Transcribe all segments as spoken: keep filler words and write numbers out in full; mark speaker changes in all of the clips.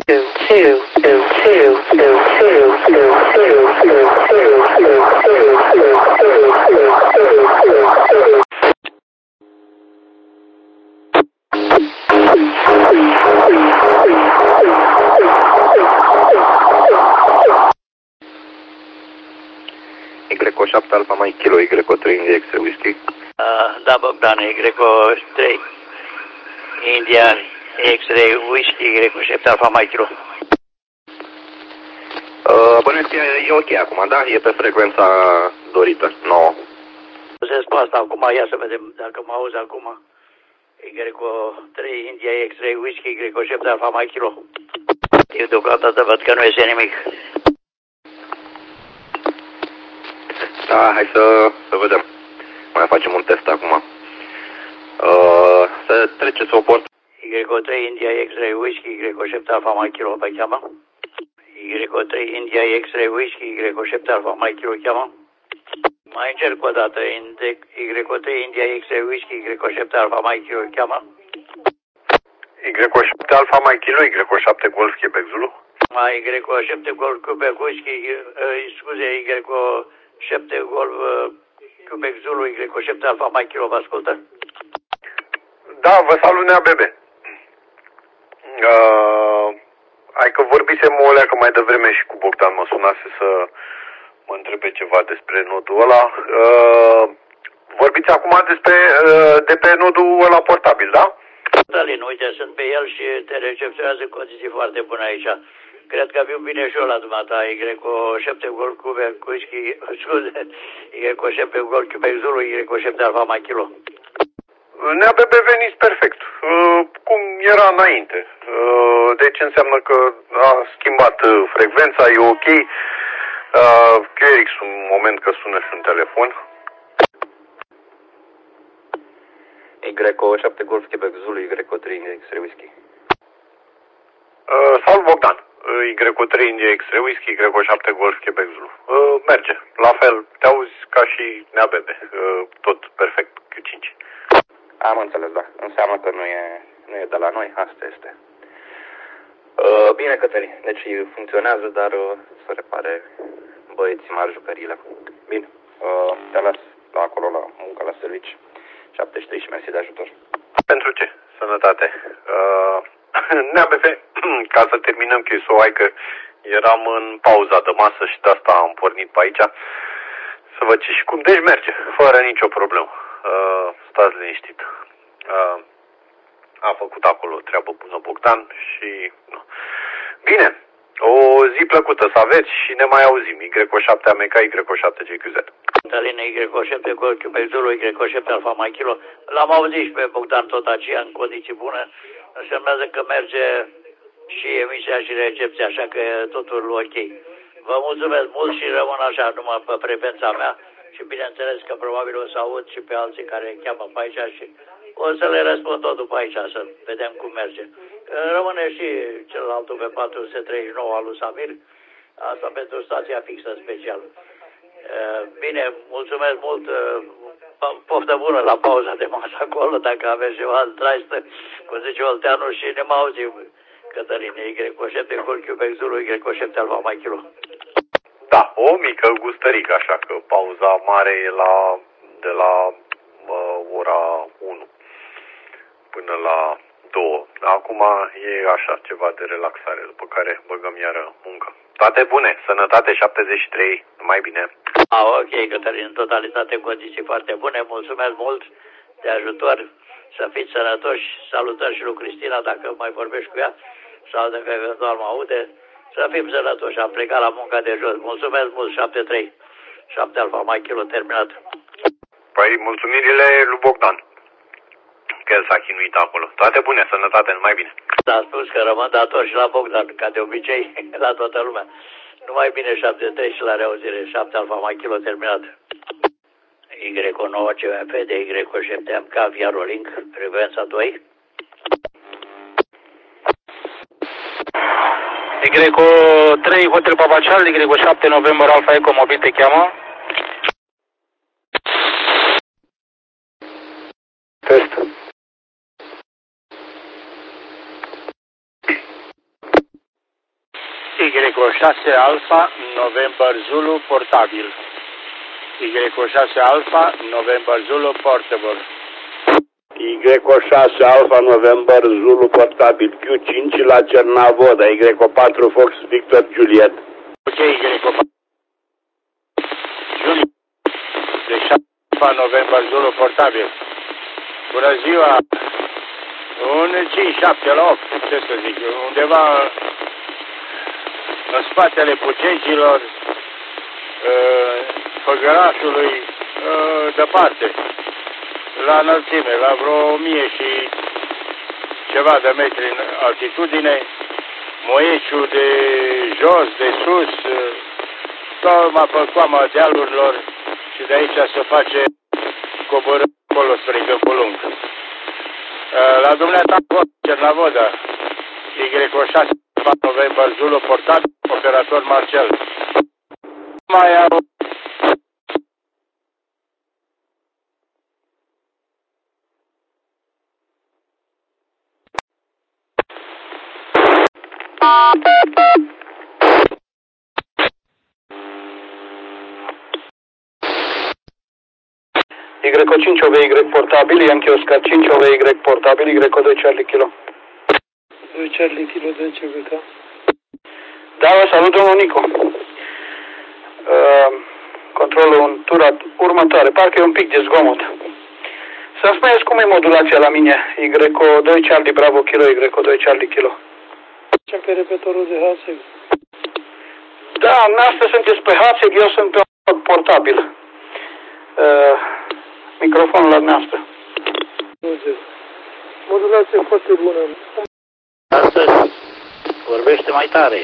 Speaker 1: Y șapte Alfa Mike Kilo, Y trei India X-ray Whiskey.
Speaker 2: Uh, da, Bogdan, Y trei India X-ray Whiskey, Y șapte Alfa Mike Kilo.
Speaker 1: Uh, Bănuiesc că e ok acum, da? E pe frecvența dorită, nouă.
Speaker 2: Zis pe asta acum, ia să vedem dacă mă auzi acum. Y trei India X-ray Whiskey, Y șapte Alfa Mike Kilo. Eu deocamdată văd că nu iese nimic.
Speaker 1: Da, hai să, să vedem. Mai facem un test acum. Uh, să treceți o port.
Speaker 2: Y trei India X-ray Whiskey, Y șapte Alfa Mike Kilo pe cheamă. Y trei India X-ray Whiskey, Y șapte Alfa Mike Kilo cheamă. Mai încerc o dată. Y trei India X-ray Whiskey, Y șapte Alfa Mike Kilo cheamă.
Speaker 3: Y șapte Alfa Mike Kilo, Y șapte Golf Quebec Zulu.
Speaker 2: Y șapte Golf Quebec Whiskey, scuze, Y șapte Golf Quebec Zulu, Y șapte Alfa Mike Kilo, vă ascultă?
Speaker 3: Da, vă salut, Nea Bebe. Uh, hai că vorbisem o leacă mai devreme și cu Bogdan, mă sunase să mă întrebe ceva despre nodul ăla. Uh, vorbiți acum despre, uh, de pe nodul ăla portabil, da?
Speaker 2: Stalin, uite, sunt pe el și te recepționează condiții foarte bune aici. Cred că viu bine și eu la dumneata, Y șapte Golf Quebec Whiskey, scuze, Y șapte Golf Quebec Zulu, Y șapte Alfa Mike Kilo.
Speaker 3: Nea Bebe, veniți perfect, uh, cum era înainte. Uh, deci înseamnă că a schimbat uh, frecvența, e ok. Uh, Q R X un moment că sună și un telefon.
Speaker 1: Y șapte Golf Quebec Zulu, Y trei India X-ray Whiskey.
Speaker 3: Uh, salut, Bogdan. Uh, Y trei India X-ray Whiskey, Y șapte Golf Quebec Zulu. Uh, merge. La fel, te auzi ca și Nea Bebe. Uh, tot perfect, Q cinci.
Speaker 1: Am înțeles, da. Înseamnă că nu e, nu e de la noi, asta este. Uh, bine, Cătălin. Deci funcționează, dar uh, se repare băieții mari jucăriile. Bine. Uh, te las la acolo la muncă, la servici. șaptezeci și trei și mersi de ajutor.
Speaker 3: Pentru ce? Sănătate. Uh, Nea Bebe, ca să terminăm chisul, hai că eram în pauza de masă și de asta am pornit pe aici. Să văd ce și cum. Deci merge, fără nicio problemă. Uh, stați liniștit. Uh, a făcut acolo o treabă bună Bogdan și... Nu. Bine, o zi plăcută să aveți și ne mai auzim. Y șapte A M K, Y șapte G Q Z.
Speaker 2: Talina, Y șapte Golf Quebec Zulu, Y șapte Alfa Mike Kilo. L-am auzit și pe Bogdan tot aceea în condiții bune. Însemnează că merge și emisia și recepția, așa că e totul ok. Vă mulțumesc mult și rămân așa numai pe frecvența mea și bineînțeles că probabil o să aud și pe alții care cheamă pe aici și o să le răspund tot după aici, să vedem cum merge. Rămâne și celălaltul pe patru sute treizeci și nouă al lui Samir, asta pentru stația fixă specială. Bine, mulțumesc mult, poftă bună la pauza de masă acolo, dacă aveți ceva traistă, cum zice Olteanu, și ne mai auzim, Cătăline, Y șapte Golf Quebec Zulu, Y șapte Alfa Mike Kilo.
Speaker 3: Da, o mică gustărică, așa că pauza mare e la, de la uh, ora unu până la două. Acum e așa, ceva de relaxare, după care băgăm iară muncă. Toate bune, sănătate șaptezeci și trei, numai bine.
Speaker 2: Ah, ok, Cătălin, în totalitate condiții foarte bune, mulțumesc mult de ajutor, să fiți sănătoși, salutări și lui Cristina dacă mai vorbești cu ea, sau dacă eventual mă aude, să fim sănătoși, am plecat la munca de jos, mulțumesc mult, șapte trei, șapte Alfa Mike Kilo, terminat.
Speaker 3: Păi, mulțumirile lui Bogdan, că el s-a chinuit acolo. Toate bune, sănătate, numai bine.
Speaker 2: S-a spus că rămân dator și la Bogdan, ca de obicei, la toată lumea. Numai bine, șapte trei și la reauzire, șapte Alfa Mike Kilo, terminat. Y nouă C M P de Y șapte M K via Rolling, frecvența doi.
Speaker 4: Y trei Hotel Babacial, Y șapte November Alfa Eco Mobil te cheamă.
Speaker 1: Test.
Speaker 4: Y șase Alfa, November Zulu, portabil. Y șase Alfa, November Zulu, portable.
Speaker 5: Y șase Alfa, November Zulu, portabil. Q cinci la Cernavoda, Y patru Fox, Victor Juliet.
Speaker 4: Ok, Y patru. Juliet. De șase Alfa, November Zulu, portabil. Bună ziua! Un cinci șapte la opt, ce să zic, undeva în spatele Bucegilor, Făgărașului, departe, la înălțime, la vreo o mie și ceva de metri în altitudine, Moieciul de jos, de sus, tocmai pe coama dealurilor și de aici se face coborând acolo spre Câmpul Lung. La dumneata, Cernavoda, Y șase November Zulu, portabil, operator Marcel. Mai au...
Speaker 6: Y cinci O V Y portabil, Yankee Oscar cinci O V Y portabil, Y doi Charlie Kilo.
Speaker 7: doi Charlie Kilo de C V K.
Speaker 6: Da, vă salut, domnul Nico. Uh, controlul în tura următoare, parcă e un pic de zgomot. Să-mi spuneți cum e modulația la mine, Y doi Charlie Bravo Kilo, Y doi Charlie Kilo.
Speaker 7: Facem pe repetorul de Haseg.
Speaker 6: Da, noastră sunteți pe Haseg, eu sunt pe un portabil. Uh, microfonul la noastră.
Speaker 7: Modulație foarte bună.
Speaker 2: Astăzi vorbește mai tare.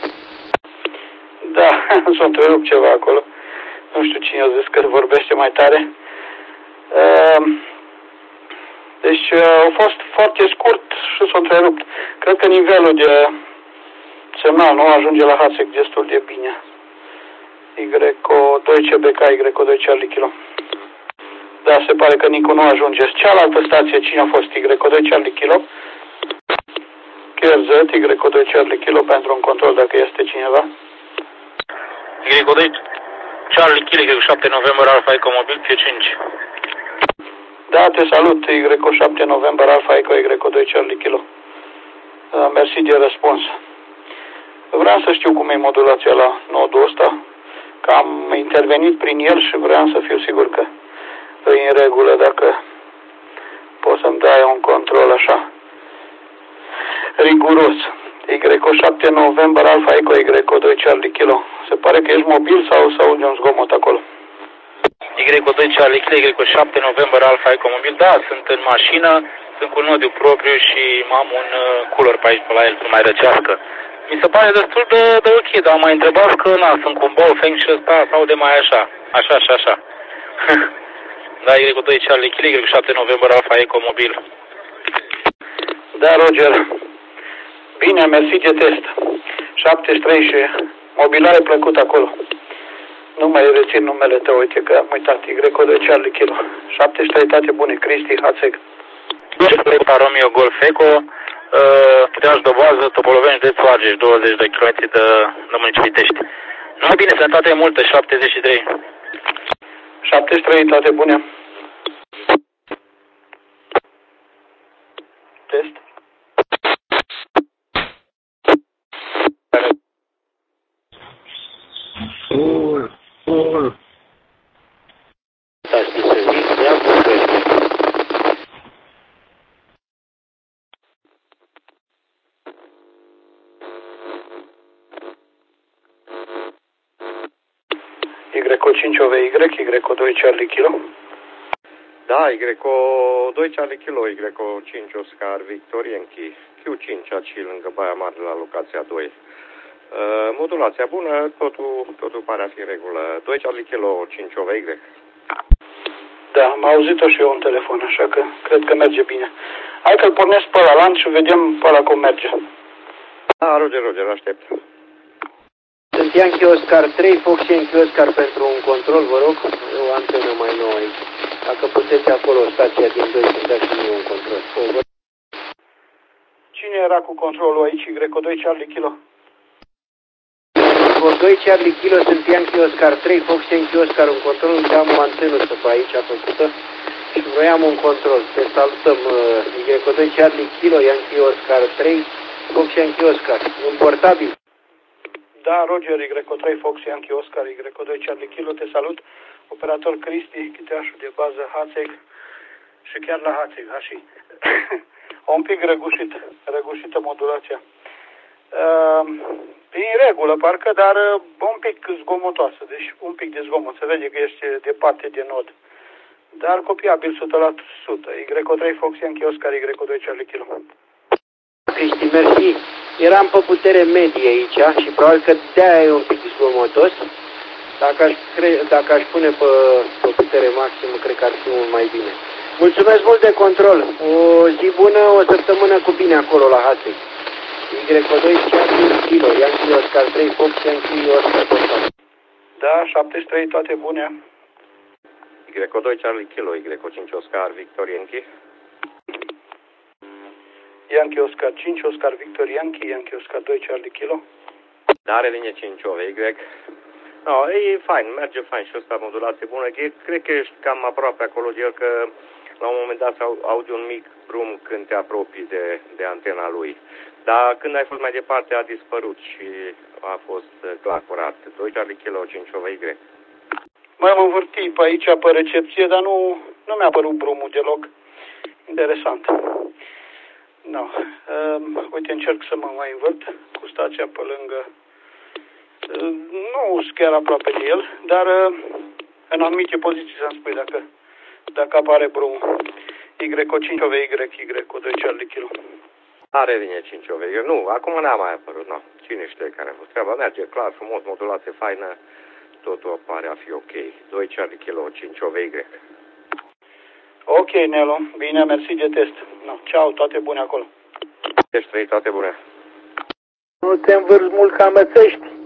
Speaker 6: Da, s-a întrerupt ceva acolo. Nu știu cine a zis că vorbește mai tare. Deci a fost foarte scurt și s-a întrerupt. Cred că nivelul de semnal nu ajunge la Haseg destul de bine. Y doi C B K, Y doi Charlie Kilo. Da, se pare că Nicu nu ajunge. Cealaltă stație, cine a fost? Y doi Charlie Kilo. Q R Z, Y doi Charlie Kilo pentru un control dacă este cineva.
Speaker 4: Y doi Charlie Kilo, Y șapte November Alpha Eco Mobil, Q cinci.
Speaker 6: Da, te salut, Y șapte November Alpha Eco, Y doi Charlie Kilo. Uh, mersi de răspuns. Vreau să știu cum e modulația la nodul ăsta, că am intervenit prin el și vreau să fiu sigur că e în regulă, dacă poți să-mi dai un control așa riguros. Y șapte November Alpha Eco, Y doi Charlie Kilo. Se pare că ești mobil sau să auzi un zgomot acolo?
Speaker 4: Y doi Charlie Kilo, Y șapte November Alpha Eco Mobil, da, sunt în mașină, sunt cu nodul propriu și am un uh, cooler pe aici, pe la el, să mai răcească. Mi se pare destul de, de ok, dar am mai întrebat că, na, sunt cu un Baofeng și ăsta sau de mai așa, așa și așa. Da, Y doi Charlie Kilo, Y șapte November Alpha Eco Mobil.
Speaker 6: Da, Roger. Bine, mersi de test. șaptezeci și trei și mobilare plăcut acolo. Nu mai rețin numele tău, uite că am uitat. Y doi Charlie Kilo. șaptezeci și trei, toate bune. Cristi, Haseg.
Speaker 4: Romeo Golf Eco, puteași de bază, Topoloveni de Țoargeș, douăzeci de kilometri de, de Municipitești. Numai bine, sănătate multă, șaptezeci și trei.
Speaker 6: șaptezeci și trei, toate bune. Test.
Speaker 4: Ul, ul. Da, știi să zic, ia vorbește.
Speaker 6: Y cinci O V Y, Y doi Charlie Kilo.
Speaker 3: Da, Y doi Charlie Kilo, Y cinci Oscar Victor Yankee, Q cinci aici lângă Baia Mare la locația doi. Uh, modulația bună, totul, totul pare a fi în regulă. doi Charlie Kilo, cinci O V Y.
Speaker 6: Da, am auzit-o și eu în telefon, așa că cred că merge bine. Hai că-l pornesc pe la lanț și vedem pe ăla cum merge.
Speaker 3: Da, Roger, Roger, aștept.
Speaker 8: Sunt Yankee Oscar trei, Fox Yankee Oscar pentru un control, vă rog, e o antenă mai nouă aici. Dacă puteți acolo, stația din doi, să-mi dați și mie un control. Over.
Speaker 6: Cine era cu controlul aici, Y doi Charlie Kilo?
Speaker 8: Bravo doi, Charlie Kilo, sunt Yankee Oscar trei, Fox Yankee Oscar, un control, unde am o antenă pe aici făcută și vroiam un control. Te salutăm, uh, Y doi, Charlie Kilo, Yankee Oscar trei, Fox Yankee Oscar, un portabil.
Speaker 6: Da, Roger, Y trei, Fox Yankee Oscar, Y doi, Charlie Kilo, te salut. Operator Cristi, chiteașul de bază Hațeg și chiar la Hațeg, Hași. Un pic răgușit, răgușită modulația. Uh, e în regulă, parcă, dar uh, un pic zgomotoasă, deci un pic de zgomot. Se vede că este departe de nod. Dar copiabil o sută la sută. Y trei, Fox Yankee Oscar, Y doi, Charlie Kilo.
Speaker 8: Cristi, mersi. Eram pe putere medie aici și probabil că de-aia e un pic zgomotos. Dacă aș, cre... Dacă aș pune pe, pe putere maximă, cred că ar fi mult mai bine. Mulțumesc mult de control. O zi bună, o săptămână cu bine acolo la Hațeg. Y doi, Charlie Kilo, Yankee Oscar trei, Fox Yankee Oscar.
Speaker 6: Da, șaptezeci și trei, toate bune.
Speaker 1: Y doi, Charlie Kilo, Y cinci, Oscar, Victor Yankee.
Speaker 6: Yankee Oscar cinci, Oscar Victor Yankee, Yankee Oscar doi, Charlie Kilo.
Speaker 1: Da, are linie cinci O V Y. No, e fain, merge fain și ăsta modulație bună. E, cred că ești cam aproape acolo de el, că la un moment dat auzi un mic brum când te apropii de, de antena lui. Dar când ai fost mai departe a dispărut și a fost clar curat. doi Charlie Kilo, cinci O V Y.
Speaker 6: Mai am învârtit pe aici, pe recepție, dar nu, nu mi-a părut brumul deloc. Interesant. No. Um, uite, încerc să mă mai învârt cu stația pe lângă. Uh, nu sunt chiar aproape de el, dar uh, în anumite poziții să-mi spui dacă, dacă apare brumul. Y cinci O V Y, Y doi Charlie Kilo.
Speaker 1: Are linie cinci O V Y. Nu, acum n-a mai apărut, nu. Cine știe care a fost treaba. Merge clar, frumos, modulație faină. Totul pare a fi ok. doi Charlie Kilo, cinci O V Y.
Speaker 6: Ok, Nelo. Bine, mersi de test. No, ceau, toate bune acolo.
Speaker 1: Deci trei, toate bune.
Speaker 7: Nu te învârți mult că amețești.